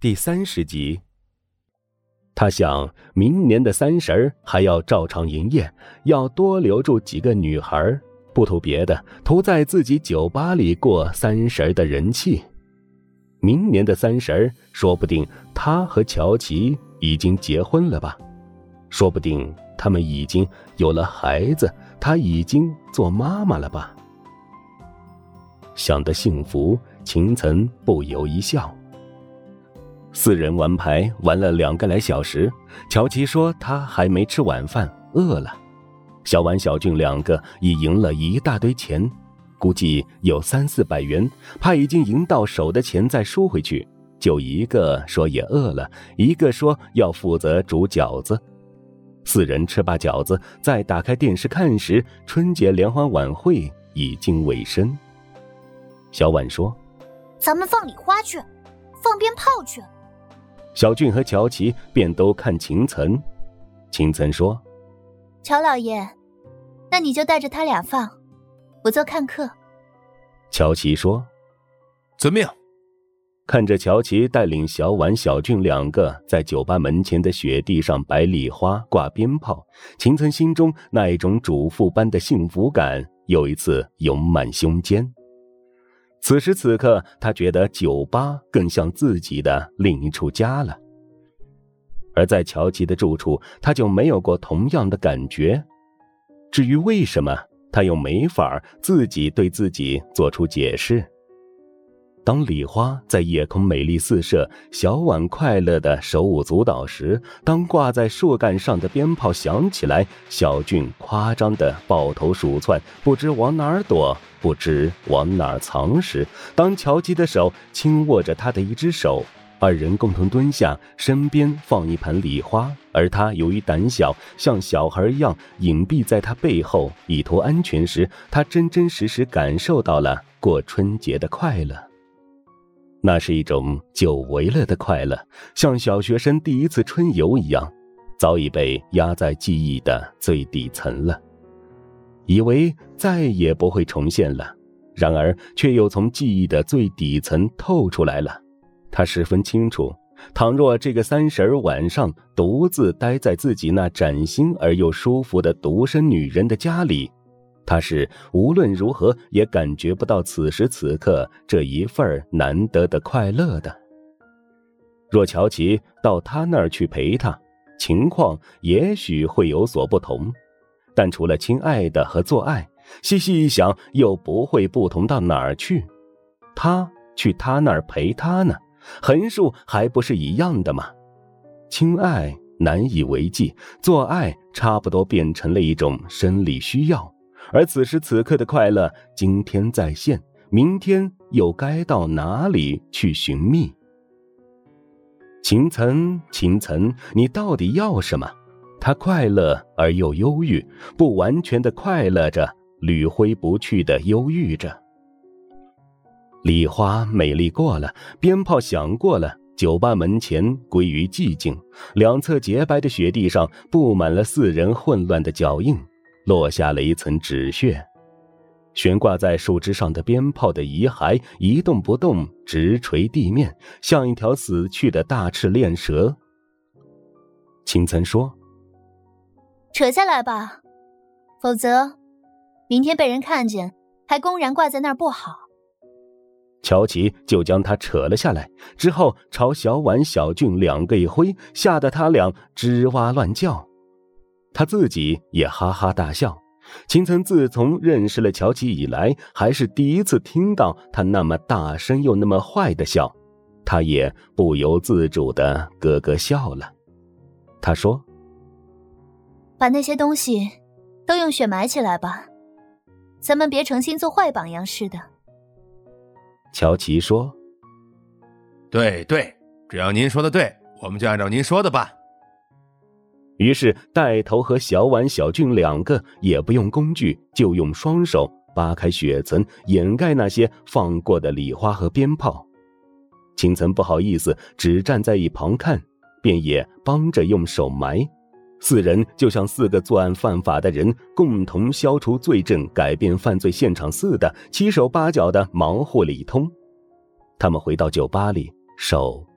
第30集。他想明年的30还要照常营业，要多留住几个女孩，不图别的，图在自己酒吧里过30的人气。明年的30，说不定他和乔琪已经结婚了吧，说不定他们已经有了孩子，他已经做妈妈了吧。想得幸福，秦岑不由一笑。4人玩牌玩了2个来小时，乔琪说他还没吃晚饭，饿了。小婉、小俊2个已赢了一大堆钱，估计有300-400元，怕已经赢到手的钱再输回去，就一个说也饿了，一个说要负责煮饺子。4人吃罢饺子，再打开电视看时，春节联欢晚会已经尾声。小婉说：“ 咱们放礼花去，放鞭炮去。” 小俊和乔琪便都看秦岑。秦岑说：“ 乔老爷，那你就带着他俩放，我做看客。” 乔琪说：“ 遵命。” 看着乔琪带领小婉、小俊2个在酒吧门前的雪地上摆礼花、挂鞭炮，秦岑心中那一种主妇般的幸福感又一次涌满胸间。此时此刻，他觉得酒吧更像自己的另一处家了。而在乔琪的住处，他就没有过同样的感觉。至于为什么，他又没法自己对自己做出解释。当礼花在夜空美丽四射，小婉快乐的手舞足蹈时，当挂在树干上的鞭炮响起来，小俊夸张的抱头鼠窜，不知往哪儿躲，不知往哪儿藏时，当乔琪的手轻握着他的一只手，2人共同蹲下，身边放一盘礼花，而他由于胆小，像小孩一样隐蔽在他背后，以图安全时，他真真实实感受到了过春节的快乐。那是一种久违了的快乐，像小学生第一次春游一样，早已被压在记忆的最底层了，以为再也不会重现了，然而却又从记忆的最底层透出来了。他十分清楚，倘若这个30晚上独自待在自己那崭新而又舒服的独生女人的家里，他是无论如何也感觉不到此时此刻这一份难得的快乐的。若乔琪到他那儿去陪他，情况也许会有所不同，但除了亲爱的和做爱，细细一想又不会不同到哪儿去。他去他那儿陪他呢，横竖还不是一样的吗？亲爱难以为继，做爱差不多变成了一种生理需要，而此时此刻的快乐，今天在现，明天又该到哪里去寻觅？秦岑，秦岑，你到底要什么？他快乐而又忧郁，不完全的快乐着，屡挥不去的忧郁着。礼花美丽过了，鞭炮响过了，酒吧门前归于寂静，2侧洁白的雪地上布满了4人混乱的脚印，落下了一层纸屑。悬挂在树枝上的鞭炮的遗骸一动不动，直垂地面，像一条死去的大赤练蛇。秦岑说：“ 扯下来吧，否则明天被人看见还公然挂在那儿不好。” 乔琪就将他扯了下来，之后朝小婉、小俊2个一挥，吓得他俩吱哇乱叫。他自己也哈哈大笑。秦岑自从认识了乔琪以来，还是第一次听到他那么大声又那么坏的笑，他也不由自主地咯咯笑了。他说：“ 把那些东西都用雪埋起来吧，咱们别诚心做坏榜样似的。” 乔琪说：“ 对，只要您说的对，我们就按照您说的办。” 于是带头和小婉、小俊2个也不用工具，就用双手扒开雪层，掩盖那些放过的礼花和鞭炮。秦岑不好意思，只站在一旁看，便也帮着用手埋。4人就像4个作案犯法的人，共同消除罪证、改变犯罪现场似的，七手八脚的忙活了一通。他们回到酒吧里，手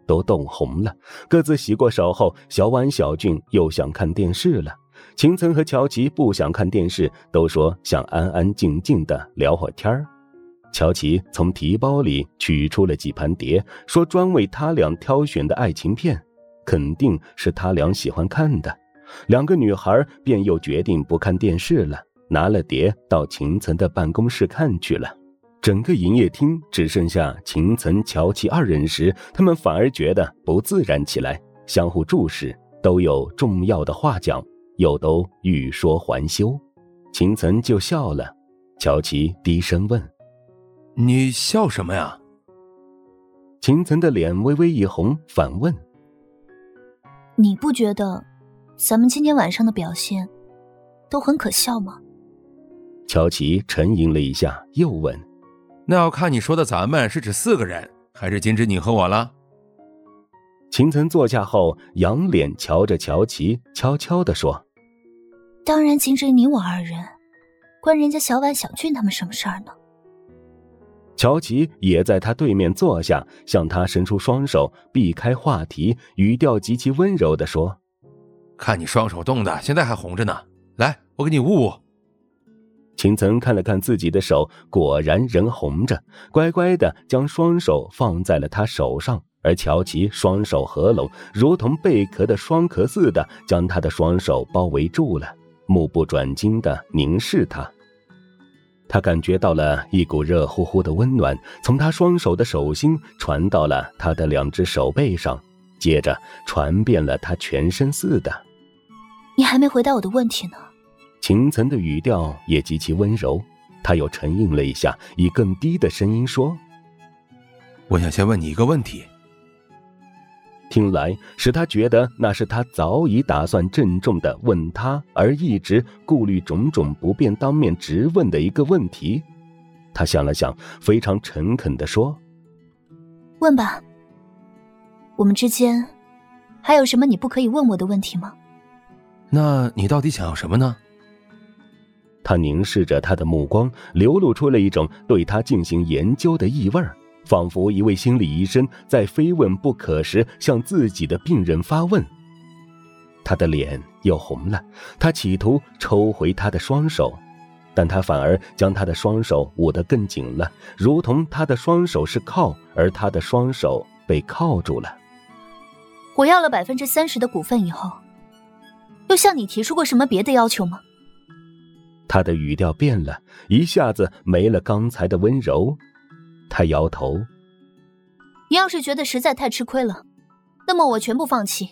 都冻红了，各自洗过手后，小婉、小俊又想看电视了。秦岑和乔琪不想看电视，都说想安安静静的聊会儿天儿。乔琪从提包里取出了几盘碟，说专为他俩挑选的爱情片，肯定是他俩喜欢看的。两个女孩便又决定不看电视了，拿了碟到秦岑的办公室看去了。整个营业厅只剩下秦岑、乔琪二人时，他们反而觉得不自然起来，相互注视，都有重要的话讲，又都欲说还休。秦岑就笑了，乔琪低声问： 你笑什么呀？ 秦岑的脸微微一红，反问： 你不觉得咱们今天晚上的表现都很可笑吗？ 乔琪沉吟了一下，又问： 那要看你说的咱们是指4个人，还是仅指你和我了？ 秦岑坐下后，仰脸瞧着乔琪，悄悄地说： 当然仅指你我2人，关人家小婉、小俊他们什么事儿呢？ 乔琪也在他对面坐下，向他伸出双手，避开话题，语调极其温柔地说： 看你双手冻的，现在还红着呢，来，我给你捂捂。 秦岑看了看自己的手，果然仍红着，乖乖地将双手放在了他手上，而乔琪双手合拢，如同贝壳的双壳似的，将他的双手包围住了，目不转睛地凝视他。他感觉到了一股热乎乎的温暖，从他双手的手心传到了他的2只手背上，接着传遍了他全身似的。 你还没回答我的问题呢。 秦岑的语调也极其温柔，他又沉吟了一下，以更低的声音说： 我想先问你一个问题。 听来使他觉得那是他早已打算郑重地问他，而一直顾虑种种不便当面直问的一个问题。他想了想，非常诚恳地说： 问吧，我们之间还有什么你不可以问我的问题吗？ 那你到底想要什么呢？ 他凝视着他的目光，流露出了一种对他进行研究的意味，仿佛一位心理医生在非问不可时向自己的病人发问。他的脸又红了，他企图抽回他的双手，但他反而将他的双手捂得更紧了，如同他的双手是铐，而他的双手被铐住了。 我要了30%的股份以后，又向你提出过什么别的要求吗？ 他的语调变了，一下子没了刚才的温柔。他摇头： 你要是觉得实在太吃亏了，那么我全部放弃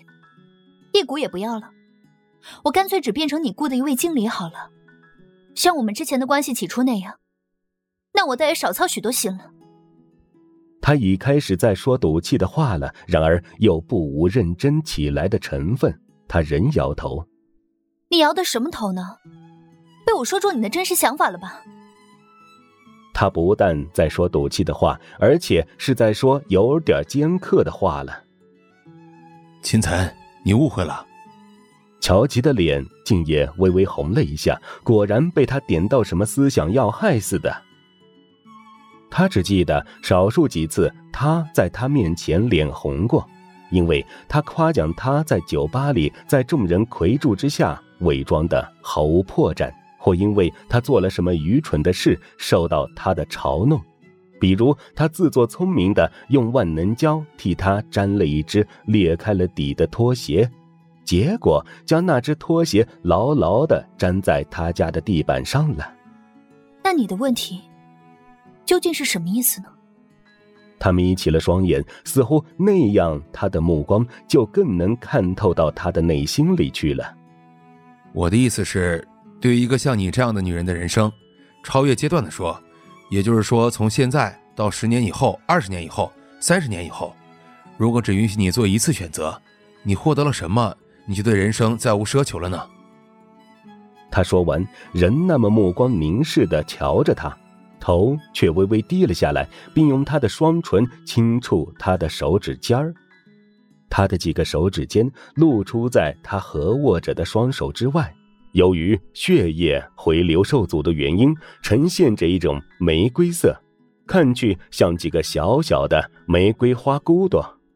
，1股也不要了，我干脆只变成你雇的一位经理好了，像我们之前的关系起初那样，那我倒也少操许多心了。 他已开始在说赌气的话了，然而又不无认真起来的成分，他仍摇头。 你摇的什么头呢？被我说中你的真实想法了吧？ 他不但在说赌气的话，而且是在说有点尖刻的话了。 秦岑，你误会了。 乔琪的脸竟也微微红了一下，果然被他点到什么思想要害似的。他只记得少数几次他在他面前脸红过，因为他夸奖他在酒吧里在众人睽睼之下伪装得毫无破绽，或因为他做了什么愚蠢的事受到他的嘲弄，比如他自作聪明地用万能胶替他粘了一只裂开了底的拖鞋，结果将那只拖鞋牢牢地粘在他家的地板上了。 那你的问题究竟是什么意思呢？ 他眯起了双眼，似乎那样他的目光就更能看透到他的内心里去了。 我的意思是，对于一个像你这样的女人的人生，超越阶段的说，也就是说从现在到10年以后、20年以后、30年以后，如果只允许你做一次选择，你获得了什么，你就对人生再无奢求了呢？ 他说完，仍那么目光凝视地瞧着他，头却微微低了下来，并用他的双唇轻触他的手指尖儿。他的几个手指尖露出在他合握着的双手之外，由于血液回流受阻的原因，呈现着一种玫瑰色，看去像几个小小的玫瑰花骨朵。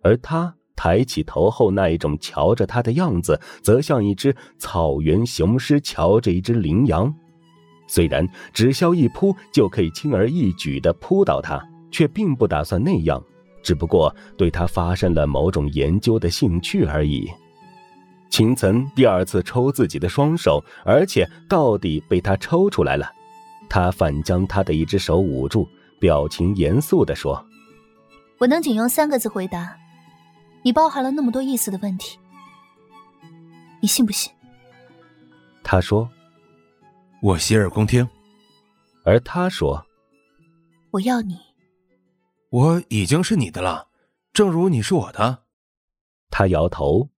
而他抬起头后那一种瞧着他的样子，则像一只草原雄狮瞧着一只羚羊。虽然只消一扑就可以轻而易举地扑倒他，却并不打算那样，只不过对他发生了某种研究的兴趣而已。秦岑第二次抽自己的双手，而且到底被他抽出来了。他反将他的一只手捂住，表情严肃地说： 我能仅用3个字回答你包含了那么多意思的问题，你信不信？ 他说： 我洗耳恭听。 而他说： 我要你。 我已经是你的了，正如你是我的。 他摇头：